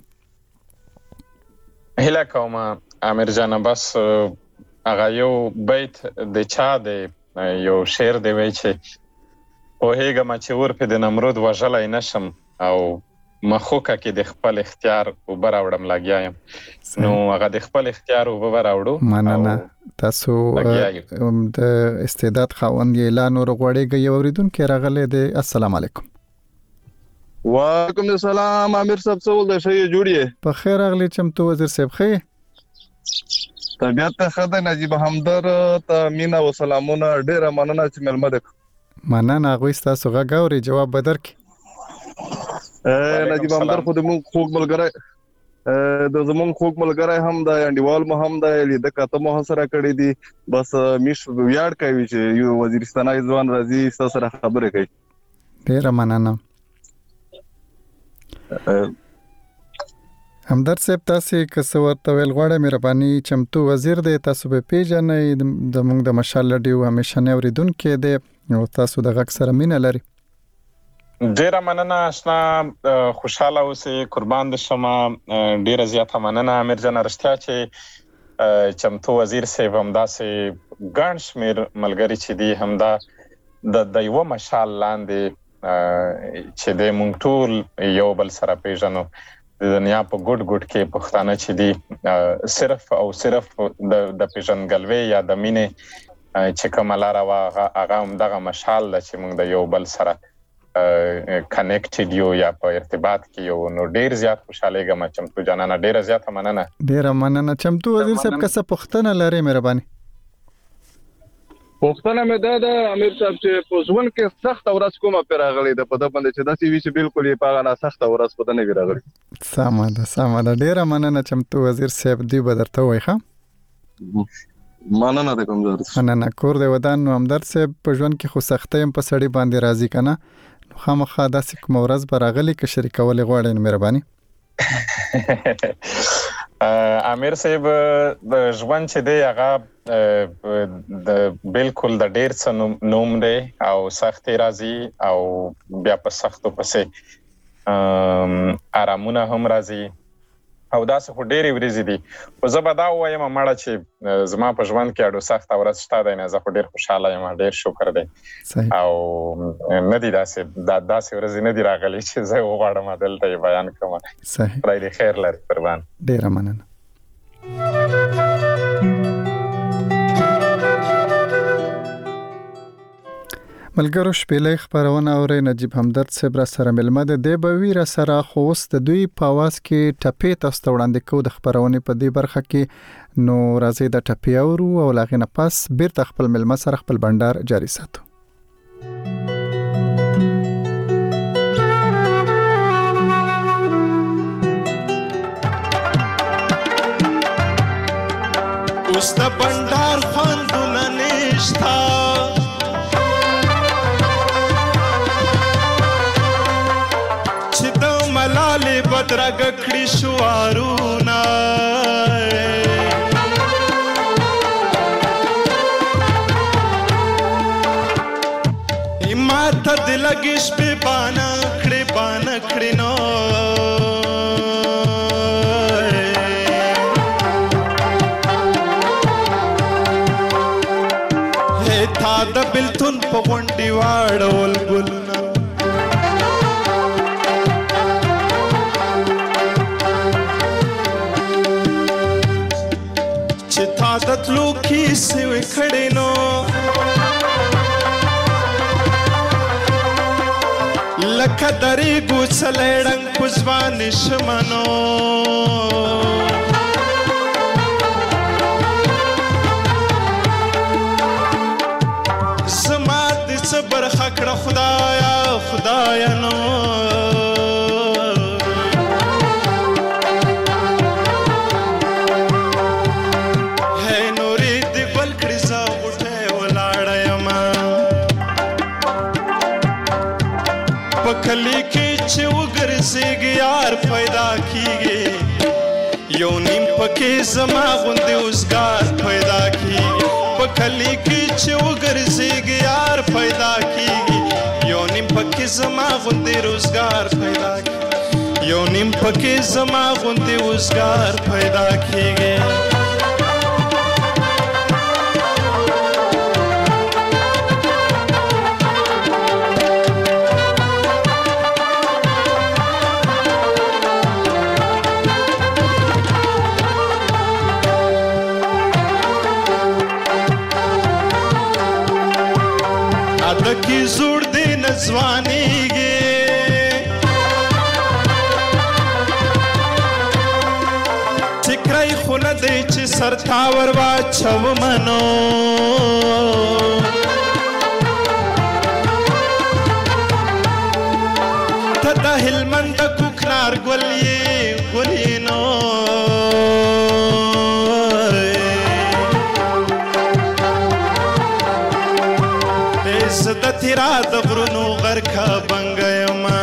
هله کوم امیر جان بس هغه یو بیت د چا د یو شعر دی وای چې په هیګه ما چې ور په د نمرود وژلای نشم او مخوکه کې د خپل اختیار وبر اوړم لاګیایم نو هغه د خپل اختیار وبر اوړو مننه تاسو د استعداد خاوند اعلان ورغړېږي یو اوریدونکو راغله د السلام علیکم وعلیکم السلام امیر صاحب څه ول شي جوړیه په خیر اغلی چمتو وزیر صاحب خې طبيعت ته خدای نجیب همدرد ته مینا و سلامونه ډیره مننه چې ملمه ده مننه غوي تاسو غاوري جواب بدر کی نجیب همدرد خو د مون خوګ ملګری د زمون خوګ ملګری هم د انډیوال مو هم د لیده کته مو سره کړی دي بس میش ویاړ کوي چې یو وزیرستاني ځوان راځي سره خبره کوي ډیره مننه همدرد صاحب تاسو که ورته ویل غواړم مهرباني چمتو وزیر دی تاسو به پیژنې د موږ د مشال لډیو همیشه نه اوریدونکو دی او تاسو د غږ سره مینه لري ډیره مننه آشنا خوشاله اوسئ قربان د شمه ډیره زیاته مننه امیر جان رښتیا چې چمتو وزیر صاحب همداسې ګڼ شمېر ملګري چې دي همدا د یوه مشال لاندې چې د مونږ ټول یو بل سره پیژنو د دنیا په ګډ کې پښتانه چې دي صرف او صرف د پیژنګلوي یا د مینې چې کومه لاره هغه همدغه مشال ده چې مونږ د یو بل سره کنیکټډ یو یا په ارتباط کې یو نو ډیر زیات خوشاله ګم چمتو جانانه ډیر زیات مننه ډیر مننه چمتو وزیر صاحب کسه پښتنه لري مهرباني پښتنه مې ده امیر صاحب چې په ځوان کې سخت ورځ کومه پیراغلې ده په دې باندې چې داسې وی چې بالکل یې پاغه نه سخت ورځ پته نه ویراغلې سامان ډیر مننه چمتو وزیر صاحب دی بدرته وای ښه مننه د کوم درس مننه کور دی ودان نو همدرد صاحب په ژوند کې خو سختۍ هم په سړی باندې راضي کنه خامخا داسې کوم ورځ براغلی که شریکول غواړئ مهرباني امیر صاحب د ژوند چې دی هغه د بالکل د ډیر څه نوم دی او سختي راځي او بیا په سختو پسې آرامونه هم راځي او داسې خو ډېرې ورځې دي خو زه به دا ووایم مړه چې زما په ژوند کې اډو سخته ورځ شته دی نه زه خو ډېر خوشحاله یم ډېر شکر دی او نه دي داسې ورځې نه دي راغلي چې زه وغواړم دلته یې بیان کړم خدای دې خیر لري قربان ډېره مننه ملګرو شپېلې خبرونه اوري نجیب همدرد صاحب را سره ملمه ده به وی را سره خوست دوی په आवाज کې ټپې تاسو وړاندې کو د خبرونه په دې برخه کې نو راځي د ټپې اورو او لاغې نه پس بیرته خپل ملمه سره خپل بندر جاری ساتو. اوس د بندر خوندونه نشتا چې د ملالې بدرګ کړي شوارونه ماته د لګې شپې بانه کړې نو تا د بلتون په غونډې واړول ګلونه چې تا د تلو کیسې وکړې نو لکه درې ګوڅلی ړنګ په ځوانې شمنو برخه کړه خدایا نو هې نورې د ګل کړي زه غوټې ولاړه یم په کلي کې چې وګرځېږي یار پیدا کېږي یو نیم پکې زما غوندې اوزګار پیدا کېږي په کلي کې چې وګرځېږي یار پیدا کېږي یو نیم پکې زما غوندې روزګار پیدا کېږي یو نیم پکې زما غوندې اوزګار پیدا کېږي کی زور دی نزوانیږي ټکرای خو نه دی چې سر تا ور واچو منو ته د هلمند کوکنار ګل یې نو زده تیرا د غرونو غرکه بنګه یما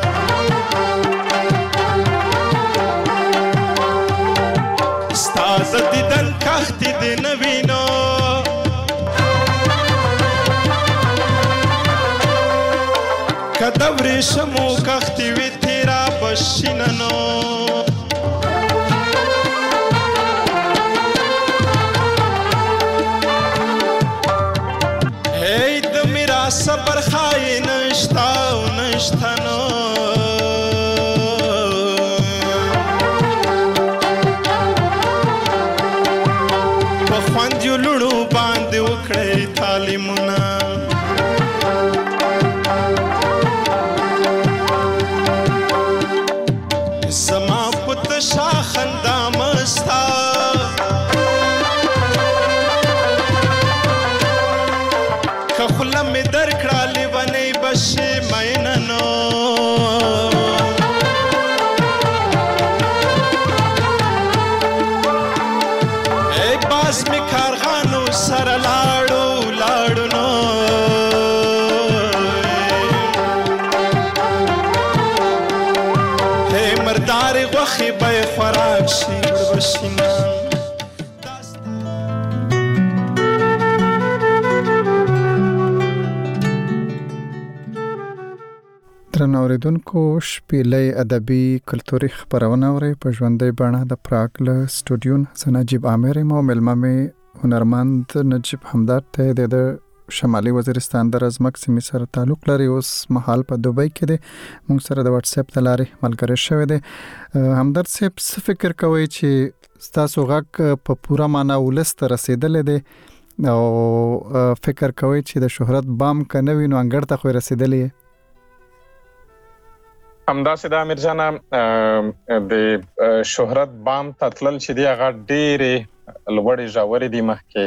ستا د دیدن کښتې دې نه وینو که د ورېښمو کښتې وي تیرا به شینه نو صبر خای نشتا و نشتا نو په خوند یو لړو باندې وکړئ تعلیمونه زما په تشا خندا مستا خلا می در کړه لیونی بشي میننو ای باز می کارغانو سره لاړو نو ای مردار غوخي به خوراک شي بشینه درنو اوریدونکو شپېلې ادبي کلتوري خبرونه اوري په ژوندۍ بڼه د پراګ له سټوډیو نه نجیب عامر مو ملمه می هنرمند نجیب همدرد ته د شمالي وزیرستان د رزمک سیمې سره تعلق لري اوس مهال په دوبۍ کې دی موږ سره د واتس اپ د لارې ملګری شوی دی همدرد صاحب څه فکر کوي چې تاسو غږ په پوره معنا ولست رسیدلې دی او فکر کوي چې د شهرت بام کنوي نو انګړ ته خو رسیدلی همداسې د امیر جان د شهرت بام تطلل چې دی هغه ډېرې لوړې ژورې دي مخکې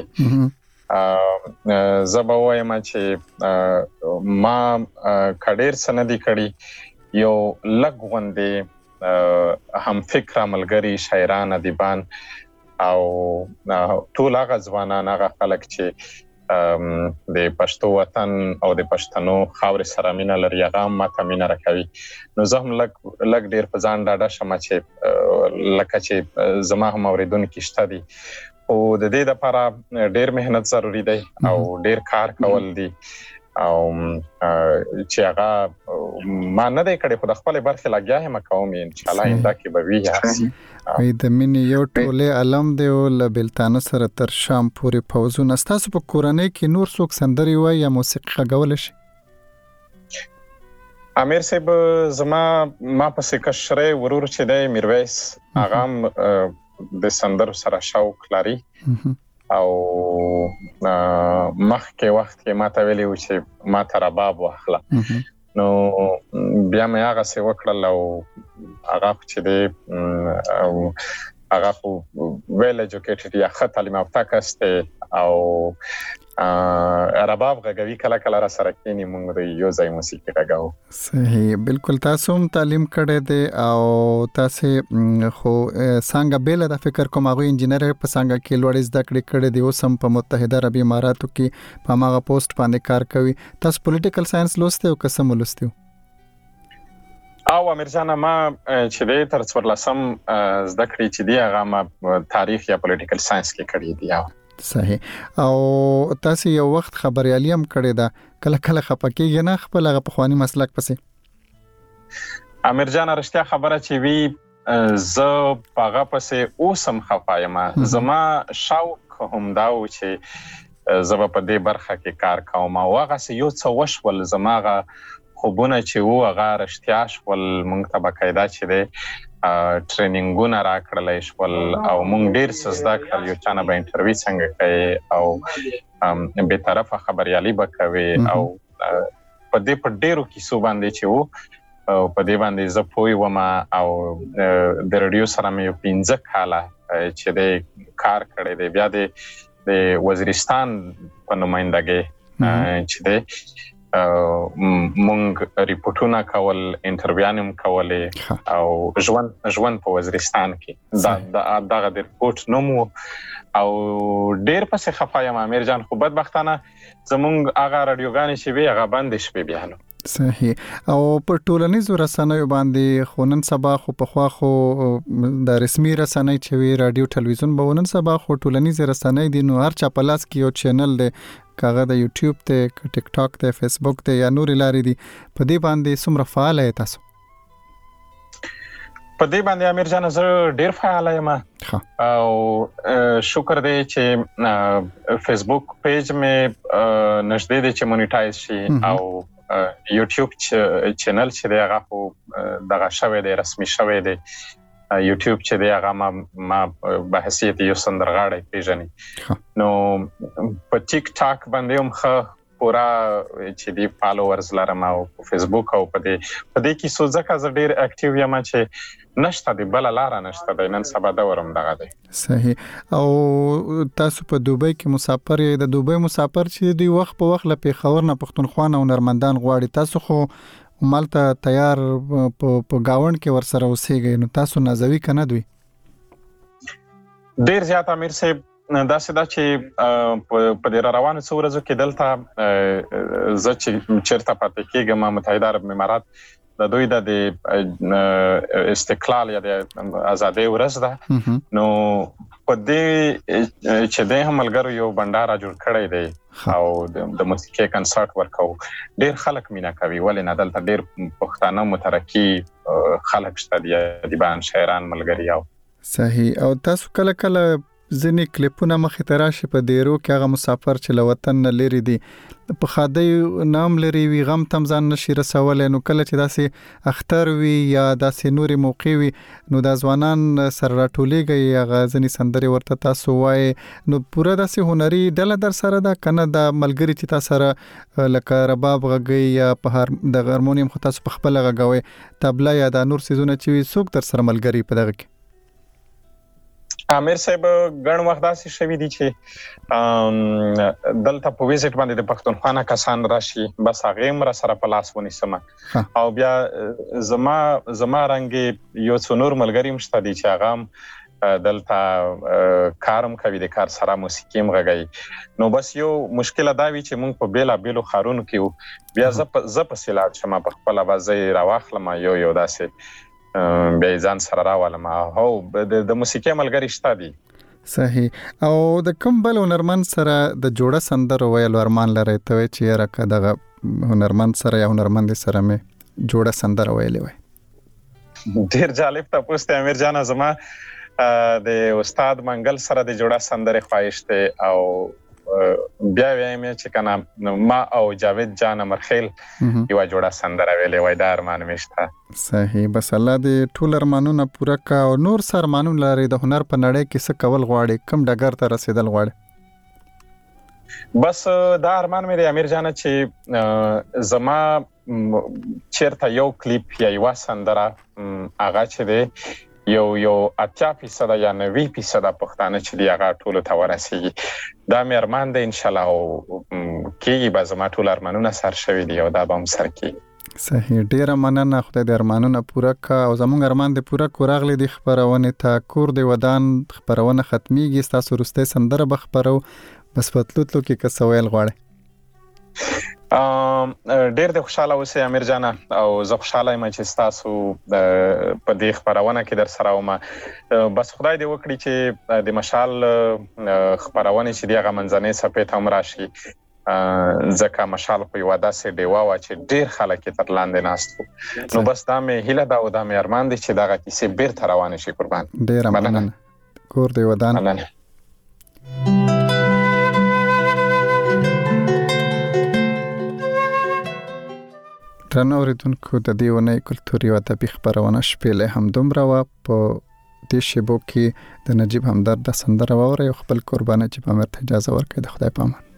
زه به وایم چې ما کډیر سندې کړي یو لږ غوندې هم فکر ملګری شاعران ادیبان او ټول هغه ځوانان هغه خلک چې د پښتو وطن او د پښتنو خاورې سره مینه لري هغه ماته مینه راکوي نو زه هم لږ ډیر په ځان ډاډه شم چې لکه چې زما هم اوریدونکي شته دي او د دې لپاره ډیر مهنت ضروری دی او ډیر کار کول دي او چې هغه ما نه دی کړی خو د خپل برخه لګیا هم کوم ان شاء الله انده کې به وی هسي وي د مینې یو ټوله علم دی او لبلتانه سره تر شام پورې پوزونه ستاسو په کورنۍ کې نور څوک سندري وای یا موسیقي غول شي امیر صاحب زما ما پسې کشره ورور چې دی میرویس هغه د سندرو سره شوق لري او مخکې وخت کې ما ته ویلي و چې ما ته رباب واخله نو بیا مې هغه څه وکړل او هغه چې دی هغه خو ویل ایجوکیټډ یا ښه تعلیم یافته کس دی او رباب غږوي کله کله را سره کینی موږ د یو ځای موسیقي غږو صحیح بالکل تاسو هم تعلیم کړی دی او تاسو خو څنګه بیل د فکر کوم هغه انجینر په څنګه کې لوړ زده کړې دی اوس هم په متحده عربی اماراتو کې په هغه پوسټ باندې کار کوي تاسو پولیټیکل ساينس لوسته او قسم لوسته او امیر جان ما چې د تر 14 زده کړې چې دی هغه ما تاریخ یا پولیټیکل ساينس کې کړی دی صحیح او تاسو یو وخت خبريالي هم کړی دا کله کله خپکیږي نه خپل هغه په خواني مسلک پسې امیر جان رښتیا خبره چې وی ز پاغه پسې اوسم خفایم زما شوق هم دا و چې زب په دې برخه کې کار کوم او هغه یو څه وشول زماغه خوبونه چې و هغه رښتیا شول مونږ ته بقاعده چې دی ټریننګونه راکړل شول او مونږ ډیر سزدا کړل یو چانه به انټرویو څنګه کوي او به طرفه خبريالي بکوي او په دې په ډیرو کیسو باندې چې و په دې باندې زه پوي ومه او د رادیو سره مې 15 کاله چې د کار کړی دی بیا د وزیرستان په نمائندګۍ چې د مونږ ریپورتونه کول انټرویوانم کولې او ژوند په وزیرستان کې دا د ریپورت نومو او ډېر پسې خفایم امیر جان خو بدبختانه زمونږ هغه رادیوګانې چې وی هغه بندې شوې بیا نو صحیح او په ټولنیزو رسنیو باندې خونن سبا خو په خوا خو د رسمي رسنۍ چې وی رادیو ټلویزیون به ونن سبا خو ټولنیزو رسنۍ دي نو هر چا پلاس کې یو چینل دی کاغه د یوټیوب ته ټیک ټاک ته فیسبوک ته یا نور لاري دي په دې باندې څومره فعال یې تاسو په دې باندې امیر جان زه ډیر فعال یم او شکر دی چې فیسبوک پیج مې نږدې دی چې مونیټایز شي او یوټیوب چینل چې دی هغه خو دغه شوی دی رسمي شوی دی یوټیوب چې دی هغه ما په حیثیت یو سندرغاړی پیژني نو په ټیک ټاک باندې هم پورا چې دی فالوورز لرم او فیسبوک او په دې کې سوزکه ز ډیر اکټیو یم چې نشته دی بل لار نشته دی نن سبا دا ورم دغه دی صحیح او تاسو په دوبۍ کې مسافر یې د دوبۍ مسافر چې دی وخت په وخت لپاره خبر نه پښتونخوا او نرمندان غواړي تاسو خو مالته تیار په گاوند کې ورسره اوسېږئ نو تاسو نازوي کنه دوی ډیر زیات امیر صاحب دا څه دا چې په دې روانو څو ورځو کې دلته زه چې چیرته پاتې کېږم متحده عرب امارات د دوی د استقلال یا د ازادۍ ورځ ده نو په دې چې د هملګرو یو بندر جوړ کړی دی او د موسیقي کنسرت ورکو ډیر خلک مینا کوي ولې نه دلته ډیر پښتانه مترقي خلک شته دي دیبان شاعران ملګری او صحیح او تاسو کله ځینې کلیپونه مخې ته راشي په دیرو کې هغه مسافر چې له وطن نه لري دي په خاده نام لري وي غم تم ځان نشي رسولای نو کله چې داسې اختر وي یا داسې نوري موقع وي نو د ځوانان سره راټولېږي هغه ځینې سندرې ورته تاسو وایي نو پوره داسې هنري ډله در سره ده کنه د ملګری چې تاسو سره لکه رباب غږی یا په د هارمونیم خو تاسو په خپل غږوي طبله یا د نور سيزونه چې څوک در سره ملګری په دغه کې امیر صاحب ګڼ وخت داسې شوی دی چې دلته په ویزټ باندې د پښتونخوا کسان راشي بس هغه مر سره په لاس ونیسم او بیا زما رنګ یو څونور ملګری مشته دي چې هغه دلته کارم کوي د کار سره موسیقي مغږی نو بس یو مشکله دا وی چې مونږ په بیلا بیلو خارونو کې بیا ز په سیلات شمه په خپل وځي راوخلم یو داسې بیا ځان سره راولم هو د موسیقي ملګری شته دي صحیح او د کوم بل هنرمند سره د جوړه سندرو ویل ارمان لري ته چې راکه دغه هنرمند سره یا هنرمند سره مې جوړه سندره ویلې وای ډیر جالب تاسو ته امیر جان زما د استاد منګل سره د جوړه سندره خواهش ته او بیا وایم چې کنه ما او جاوید جان مرخیل یو جوړه سندره ویلې وای دا ارمان مشته صحیح بس الله دې ټول ارمانونه پوره کا او نور سر ارمانونه لري د هنر په نړۍ کې څه کول غواړي کم ډګر ته رسیدل غواړي بس دا ارمان مې د امیر جان چې زما چیرته یو کلیپ یا یو سندره هغه چې دی یو 80% یا 90% پښتانه چې دی هغه ټول ته ورسیږي دا مې ارمان دی ان شاء الله او کېږي به زما ټول ارمانونه سر شوي دي او دا به هم سر کېږي صحیح ډیره مننه خدای دې ارمانونه پوره کا او زموږ ارمان دې پوره کو راغلي د خبرونه ته کور دې ودان خبرونه ختميږي تاسو رسته سندره بخبرو بس پتلوتلو کې کسویل غواړي ډېر د خوشاله اوسه امیر جان او زه خوشاله یم چې تاسو په دې خبرونه کې در سره ومه بس خدای دې وکړي چې د مشال خبرونه چې دغه منځنۍ صفه ته هم راشي ځکه مشال په یو داسې دیوا و چې ډېر خلک تر لاندې ناست نو بس دا مې هیله دا او دا مې ارمان دي چې دغه کیسه بیرته روانه شي قربان ډېر مننه کور دې ودان مننه درنو اوریدونکو د دې ونې کلتوري او ادبي خبرونه شپېلې هم دومره و په دې شیبو کې د نجیب همدرد د سندره واوري او خپل قربانه چې په مرته اجازه ورکړي د خدای په امان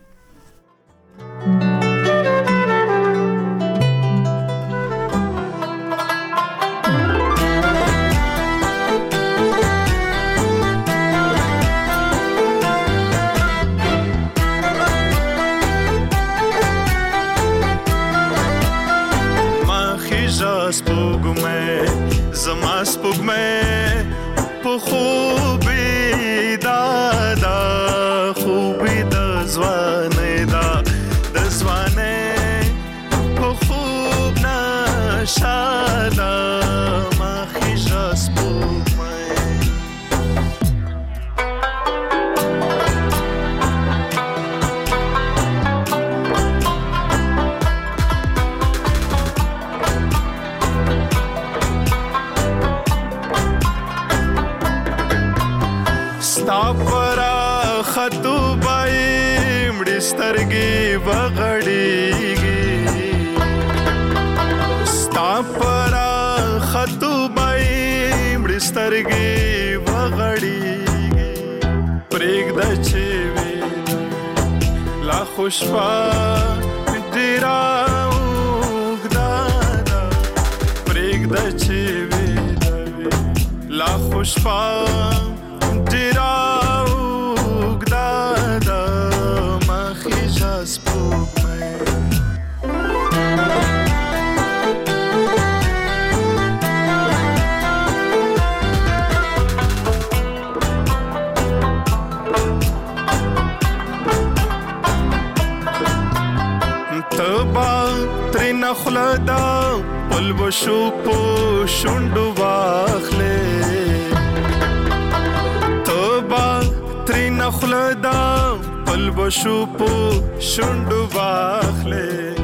په خوبي دا خوبي د ځوانې دا د ځوانې په خوب نشاله ما خجاس سترګې وغړېږي ستا پر خطوبای مړې سترګې وغړېږي پرېږده چې وي لا خوشبا ډېره اوږده ده پرېږده چې وي لا خوشبا ډېره خلدا پل بشو پو شوندو واخلې توبه ترې نه خلدا پل بشو پو شوندو واخلې